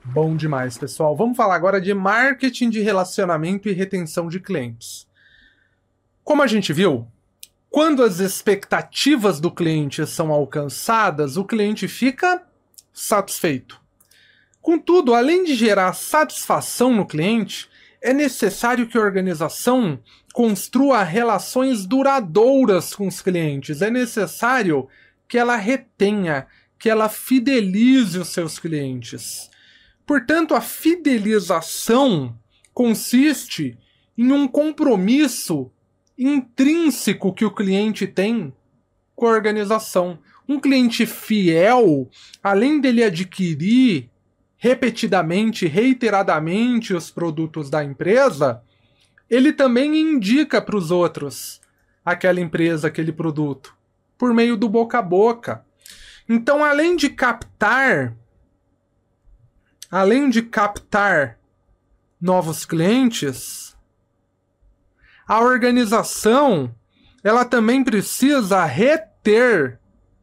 Bom demais, pessoal. Vamos falar agora de marketing de relacionamento e retenção de clientes. Como a gente viu, quando as expectativas do cliente são alcançadas, o cliente fica satisfeito. Contudo, além de gerar satisfação no cliente, é necessário que a organização construa relações duradouras com os clientes. É necessário que ela retenha, que ela fidelize os seus clientes. Portanto, a fidelização consiste em um compromisso intrínseco que o cliente tem com a organização. Um cliente fiel, além dele adquirir repetidamente, reiteradamente os produtos da empresa, ele também indica para os outros aquela empresa, aquele produto, por meio do boca a boca. Então, além de captar novos clientes, a organização ela também precisa reter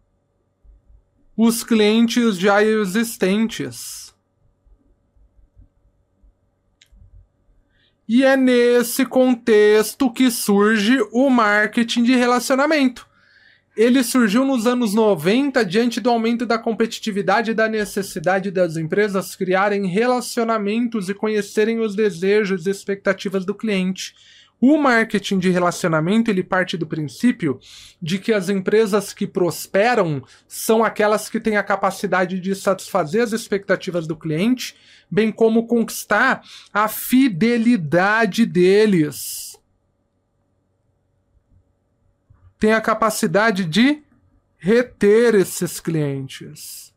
os clientes já existentes. E é nesse contexto que surge o marketing de relacionamento. Ele surgiu nos anos 90 diante do aumento da competitividade e da necessidade das empresas criarem relacionamentos e conhecerem os desejos e expectativas do cliente. O marketing de relacionamento ele parte do princípio de que as empresas que prosperam são aquelas que têm a capacidade de satisfazer as expectativas do cliente, bem como conquistar a fidelidade deles. Tem a capacidade de reter esses clientes.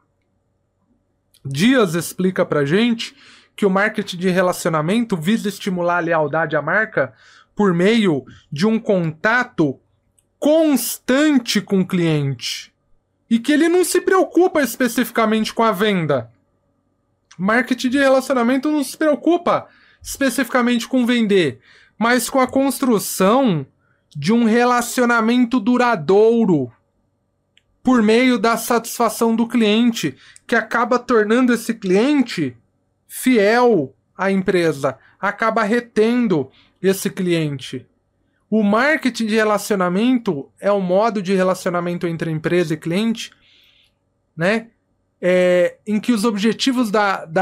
Dias explica pra gente que o marketing de relacionamento visa estimular a lealdade à marca por meio de um contato constante com o cliente e que ele não se preocupa especificamente com a venda. Marketing de relacionamento não se preocupa especificamente com vender, mas com a construção de um relacionamento duradouro por meio da satisfação do cliente, que acaba tornando esse cliente fiel à empresa, acaba retendo esse cliente. O marketing de relacionamento é o modo de relacionamento entre empresa e cliente, né? Em que os objetivos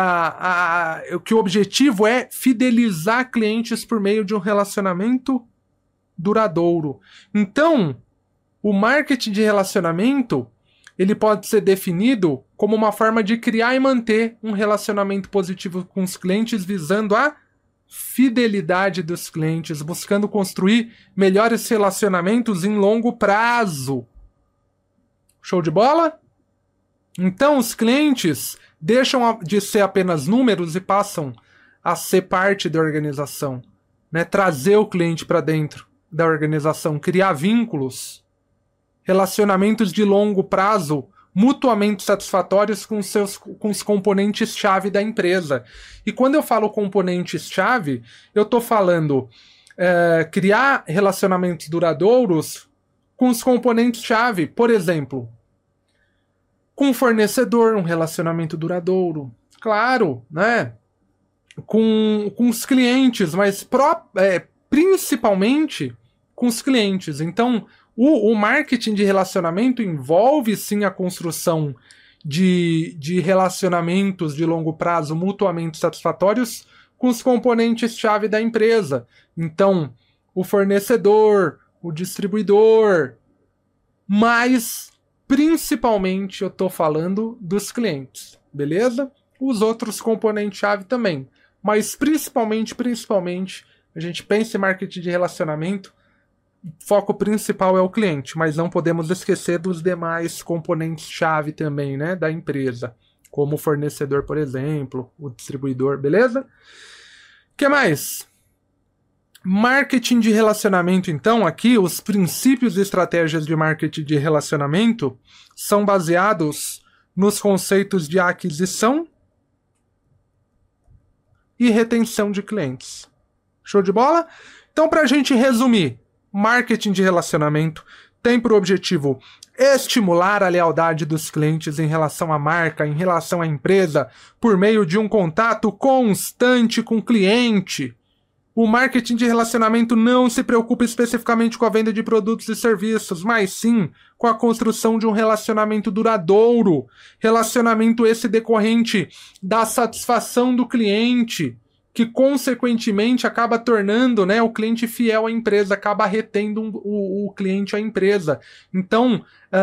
que o objetivo é fidelizar clientes por meio de um relacionamento duradouro. Então, o marketing de relacionamento ele pode ser definido como uma forma de criar e manter um relacionamento positivo com os clientes, visando a fidelidade dos clientes, buscando construir melhores relacionamentos em longo prazo. Show de bola? Então, os clientes deixam de ser apenas números e passam a ser parte da organização, né? Trazer o cliente para dentro da organização, criar vínculos, relacionamentos de longo prazo, mutuamente satisfatórios com os componentes-chave da empresa. E quando eu falo componentes-chave, eu estou falando criar relacionamentos duradouros com os componentes-chave. Por exemplo, com o fornecedor, um relacionamento duradouro. Claro, né? Com os clientes, mas principalmente com os clientes. Então, o marketing de relacionamento envolve sim a construção de relacionamentos de longo prazo mutuamente satisfatórios com os componentes-chave da empresa. Então, o fornecedor, o distribuidor, mas principalmente eu estou falando dos clientes, beleza? Os outros componentes-chave também, mas principalmente a gente pensa em marketing de relacionamento, o foco principal é o cliente, mas não podemos esquecer dos demais componentes-chave também, né, da empresa, como o fornecedor, por exemplo, o distribuidor, beleza? O que mais? Marketing de relacionamento, então, aqui, os princípios e estratégias de marketing de relacionamento são baseados nos conceitos de aquisição e retenção de clientes. Show de bola? Então, para a gente resumir, marketing de relacionamento tem por objetivo estimular a lealdade dos clientes em relação à marca, em relação à empresa, por meio de um contato constante com o cliente. O marketing de relacionamento não se preocupa especificamente com a venda de produtos e serviços, mas sim com a construção de um relacionamento duradouro. Relacionamento esse decorrente da satisfação do cliente, que consequentemente acaba tornando, né, o cliente fiel à empresa, acaba retendo o cliente à empresa. Então,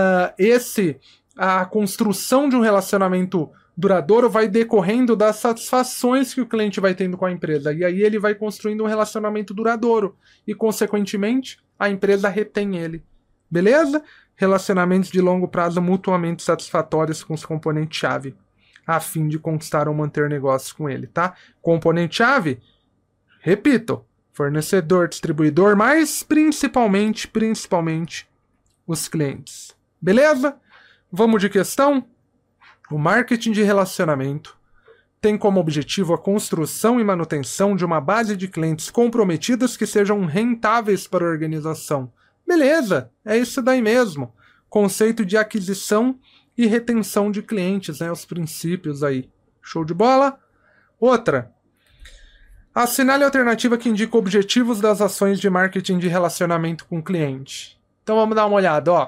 a construção de um relacionamento duradouro vai decorrendo das satisfações que o cliente vai tendo com a empresa. E aí ele vai construindo um relacionamento duradouro. E, consequentemente, a empresa retém ele. Beleza? Relacionamentos de longo prazo mutuamente satisfatórios com os componentes-chave, a fim de conquistar ou manter negócios com ele, tá? Componente-chave, repito, fornecedor, distribuidor, mas principalmente os clientes. Beleza? Vamos de questão? O marketing de relacionamento tem como objetivo a construção e manutenção de uma base de clientes comprometidos que sejam rentáveis para a organização. Beleza, é isso daí mesmo. Conceito de aquisição e retenção de clientes, né? Os princípios aí. Show de bola? Outra. Assinale a alternativa que indica objetivos das ações de marketing de relacionamento com o cliente. Então vamos dar uma olhada, ó.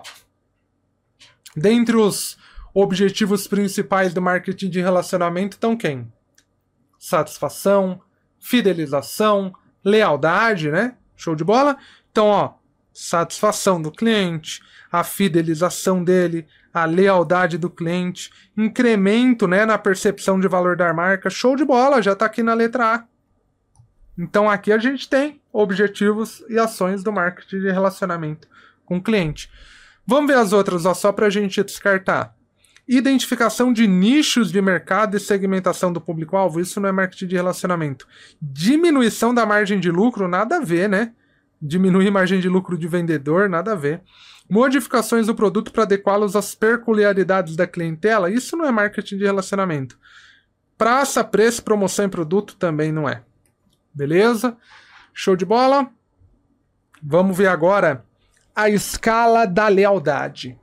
Dentre os objetivos principais do marketing de relacionamento estão quem? Satisfação, fidelização, lealdade, né? Show de bola? Então, ó, satisfação do cliente, a fidelização dele, a lealdade do cliente, incremento, né, na percepção de valor da marca. Show de bola, já tá aqui na letra A. Então, aqui a gente tem objetivos e ações do marketing de relacionamento com o cliente. Vamos ver as outras, ó, só pra gente descartar. Identificação de nichos de mercado e segmentação do público-alvo, isso não é marketing de relacionamento. Diminuição da margem de lucro, nada a ver, né? Diminuir margem de lucro de vendedor, nada a ver. Modificações do produto para adequá-los às peculiaridades da clientela, isso não é marketing de relacionamento. Praça, preço, promoção em produto também não é. Beleza? Show de bola? Vamos ver agora a escala da lealdade.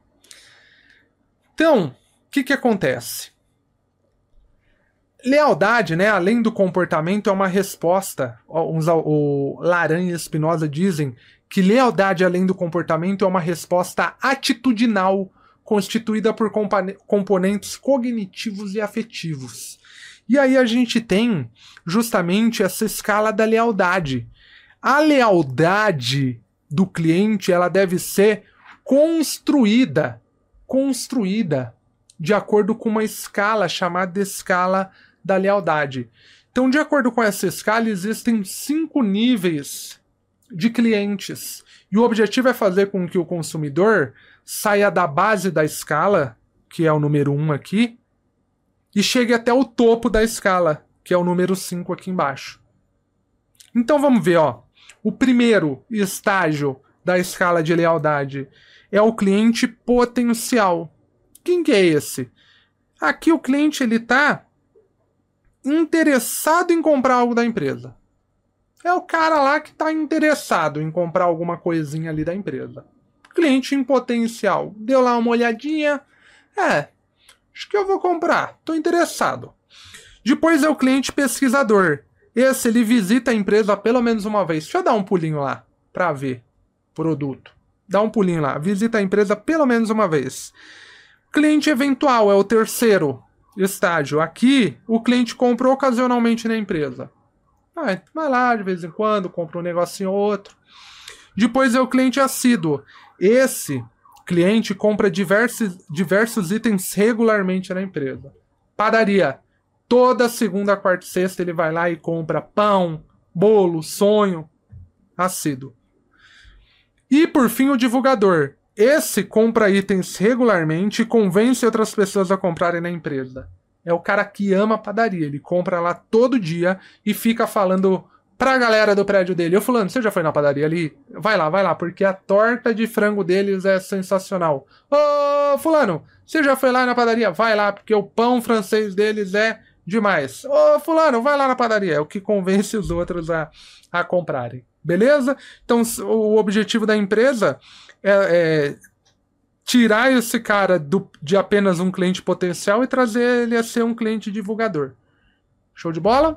Então, o que acontece? Lealdade, né, além do comportamento, é uma resposta. O Laran e Spinoza dizem que lealdade, além do comportamento, é uma resposta atitudinal constituída por componentes cognitivos e afetivos. E aí a gente tem justamente essa escala da lealdade. A lealdade do cliente, ela deve ser construída de acordo com uma escala chamada escala da lealdade. Então, de acordo com essa escala, existem 5 níveis de clientes. E o objetivo é fazer com que o consumidor saia da base da escala, que é o número 1 aqui, e chegue até o topo da escala, que é o número 5 aqui embaixo. Então vamos ver, ó. O primeiro estágio da escala de lealdade é o cliente potencial. Quem que é esse? Aqui o cliente ele está interessado em comprar algo da empresa. É o cara lá que está interessado em comprar alguma coisinha ali da empresa. Cliente em potencial. Deu lá uma olhadinha. Acho que eu vou comprar. Estou interessado. Depois é o cliente pesquisador. Esse ele visita a empresa pelo menos uma vez. Deixa eu dar um pulinho lá para ver produto. Dá um pulinho lá. Visita a empresa pelo menos uma vez. Cliente eventual é o terceiro estágio. Aqui, o cliente compra ocasionalmente na empresa. Vai lá de vez em quando, compra um negocinho ou outro. Depois é o cliente assíduo. Esse cliente compra diversos itens regularmente na empresa. Padaria. Toda segunda, quarta e sexta ele vai lá e compra pão, bolo, sonho. Assíduo. E por fim o divulgador. Esse compra itens regularmente e convence outras pessoas a comprarem na empresa. É o cara que ama a padaria. Ele compra lá todo dia e fica falando pra galera do prédio dele. Ô fulano, você já foi na padaria ali? Vai lá, porque a torta de frango deles é sensacional. Ô fulano, você já foi lá na padaria? Vai lá, porque o pão francês deles é demais. Ô fulano, vai lá na padaria. É o que convence os outros a comprarem. Beleza? Então o objetivo da empresa é tirar esse cara de apenas um cliente potencial e trazer ele a ser um cliente divulgador. Show de bola?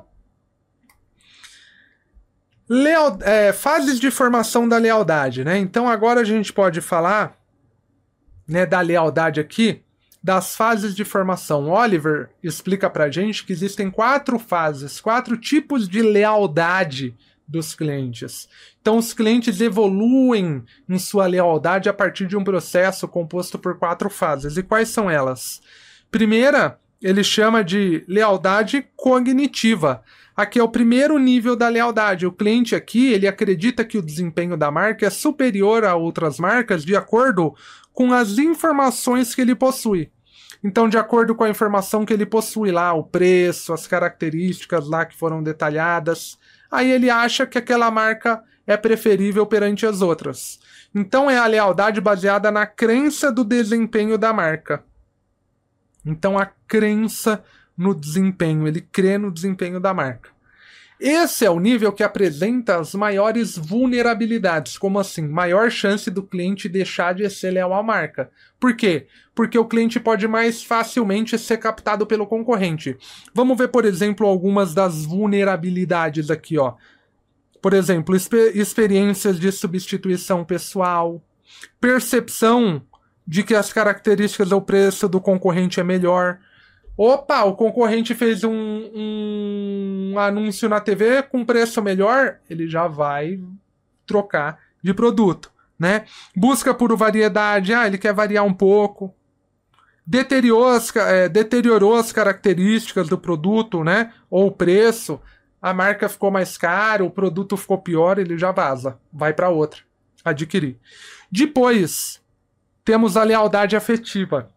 Fases de formação da lealdade, né? Então agora a gente pode falar, né, da lealdade aqui, das fases de formação. Oliver explica pra gente que existem 4 fases, 4 tipos de lealdade dos clientes. Então os clientes evoluem em sua lealdade a partir de um processo composto por 4 fases. E quais são elas? Primeira, ele chama de lealdade cognitiva. Aqui é o primeiro nível da lealdade. O cliente aqui, ele acredita que o desempenho da marca é superior a outras marcas de acordo com as informações que ele possui. Então, de acordo com a informação que ele possui lá, o preço, as características lá que foram detalhadas, aí ele acha que aquela marca é preferível perante as outras. Então, é a lealdade baseada na crença do desempenho da marca. Então, a crença no desempenho, ele crê no desempenho da marca. Esse é o nível que apresenta as maiores vulnerabilidades. Como assim? Maior chance do cliente deixar de ser leal à marca. Por quê? Porque o cliente pode mais facilmente ser captado pelo concorrente. Vamos ver, por exemplo, algumas das vulnerabilidades aqui, ó. Por exemplo, experiências de substituição pessoal, percepção de que as características ou preço do concorrente é melhor. Opa, o concorrente fez um anúncio na TV com preço melhor, ele já vai trocar de produto, né? Busca por variedade, ele quer variar um pouco. Deteriorou as características do produto, né? Ou o preço, a marca ficou mais cara, o produto ficou pior, ele já vaza, vai para outra, adquirir. Depois, temos a lealdade afetiva.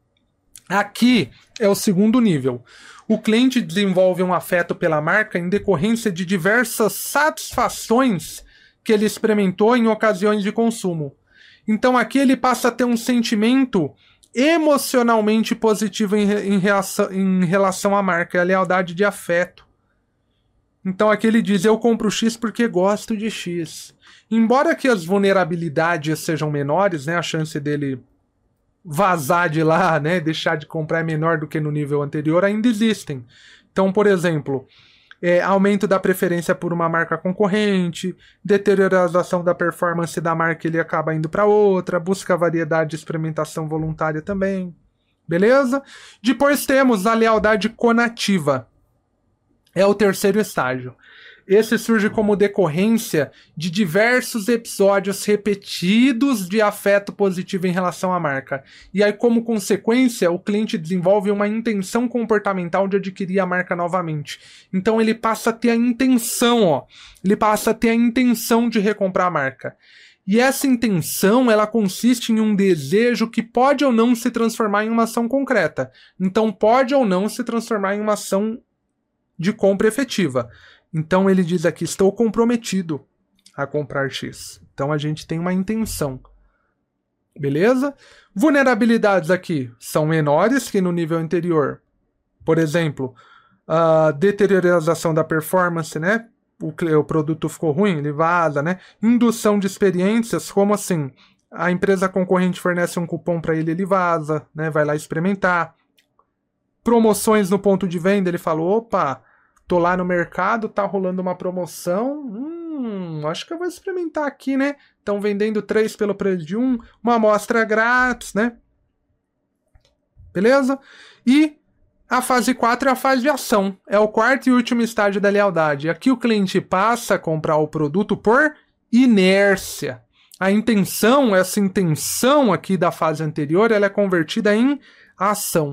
Aqui é o segundo nível. O cliente desenvolve um afeto pela marca em decorrência de diversas satisfações que ele experimentou em ocasiões de consumo. Então aqui ele passa a ter um sentimento emocionalmente positivo em relação à marca, é a lealdade de afeto. Então aqui ele diz, eu compro X porque gosto de X. Embora que as vulnerabilidades sejam menores, né, a chance dele vazar de lá, né, deixar de comprar é menor do que no nível anterior, ainda existem. Então, por exemplo, aumento da preferência por uma marca concorrente, deterioração da performance da marca, ele acaba indo para outra, busca variedade de experimentação voluntária também. Beleza? Depois temos a lealdade conativa. É o terceiro estágio. Esse surge como decorrência de diversos episódios repetidos de afeto positivo em relação à marca. E aí, como consequência, o cliente desenvolve uma intenção comportamental de adquirir a marca novamente. Então ele passa a ter a intenção, ele passa a ter a intenção de recomprar a marca. E essa intenção, ela consiste em um desejo que pode ou não se transformar em uma ação concreta. Então pode ou não se transformar em uma ação de compra efetiva. Então ele diz aqui, estou comprometido a comprar X. Então a gente tem uma intenção. Beleza? Vulnerabilidades aqui são menores que no nível anterior. Por exemplo, a deterioração da performance, né? O produto ficou ruim, ele vaza, né? Indução de experiências, como assim? A empresa concorrente fornece um cupom para ele, ele vaza, né? Vai lá experimentar. Promoções no ponto de venda, ele falou, opa, tô lá no mercado, tá rolando uma promoção, acho que eu vou experimentar aqui, né? Estão vendendo 3 pelo preço de 1, uma amostra grátis, né? Beleza? E a fase 4 é a fase de ação. É o quarto e último estágio da lealdade. Aqui o cliente passa a comprar o produto por inércia. A intenção, essa intenção aqui da fase anterior, ela é convertida em ação.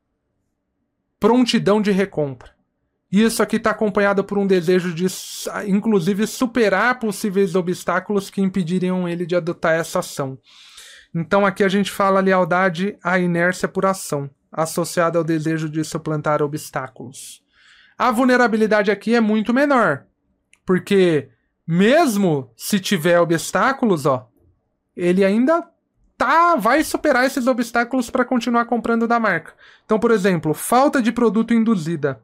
Prontidão de recompra. Isso aqui está acompanhado por um desejo de, inclusive, superar possíveis obstáculos que impediriam ele de adotar essa ação. Então aqui a gente fala lealdade à inércia por ação, associada ao desejo de suplantar obstáculos. A vulnerabilidade aqui é muito menor, porque mesmo se tiver obstáculos, ele ainda vai superar esses obstáculos para continuar comprando da marca. Então, por exemplo, falta de produto induzida.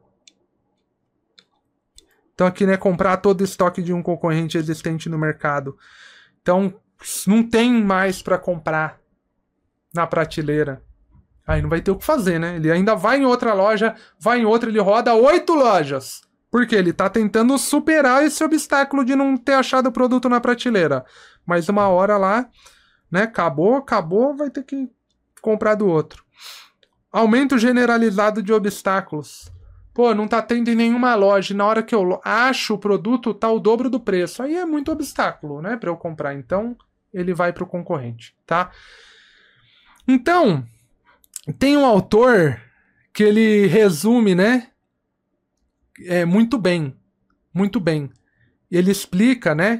Então aqui, né, comprar todo o estoque de um concorrente existente no mercado. Então, não tem mais para comprar. na prateleira. Aí não vai ter o que fazer, né? Ele ainda vai em outra loja, vai em outra, ele roda 8 lojas. Por quê? Ele tá tentando superar esse obstáculo de não ter achado o produto na prateleira. Mas uma hora lá, né? Acabou, vai ter que comprar do outro. Aumento generalizado de obstáculos. Pô, não tá tendo em nenhuma loja. E na hora que eu acho o produto, tá o dobro do preço. Aí é muito obstáculo, né? Pra eu comprar. Então, ele vai pro concorrente, tá? Então, tem um autor que ele resume, né? Muito bem. Muito bem. Ele explica, né?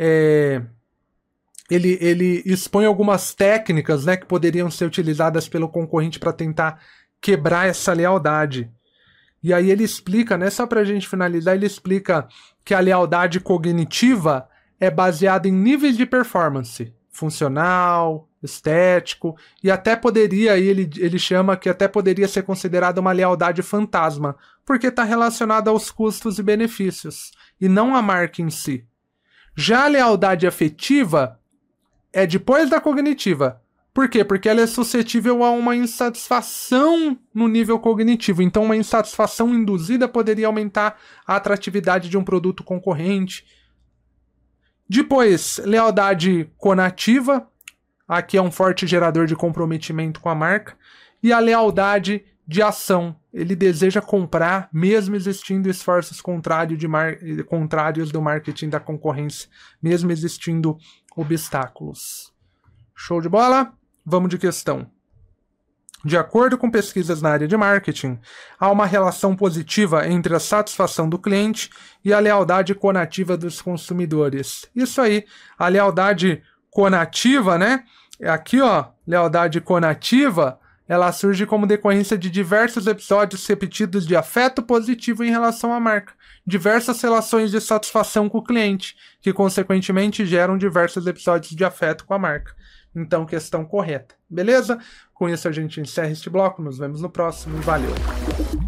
Ele expõe algumas técnicas, né, que poderiam ser utilizadas pelo concorrente para tentar quebrar essa lealdade. E aí ele explica, né, só pra gente finalizar, ele explica que a lealdade cognitiva é baseada em níveis de performance, funcional, estético, e até poderia, ele chama que até poderia ser considerada uma lealdade fantasma, porque está relacionada aos custos e benefícios, e não à marca em si. Já a lealdade afetiva é depois da cognitiva. Por quê? Porque ela é suscetível a uma insatisfação no nível cognitivo. Então, uma insatisfação induzida poderia aumentar a atratividade de um produto concorrente. Depois, lealdade conativa. Aqui é um forte gerador de comprometimento com a marca. E a lealdade de ação. Ele deseja comprar, mesmo existindo esforços contrários do marketing da concorrência, mesmo existindo obstáculos. Show de bola? Vamos de questão. De acordo com pesquisas na área de marketing, há uma relação positiva entre a satisfação do cliente e a lealdade conativa dos consumidores. Isso aí, a lealdade conativa, né? Aqui, ó, lealdade conativa, ela surge como decorrência de diversos episódios repetidos de afeto positivo em relação à marca, diversas relações de satisfação com o cliente, que consequentemente geram diversos episódios de afeto com a marca. Então, questão correta. Beleza? Com isso a gente encerra este bloco, nos vemos no próximo e valeu!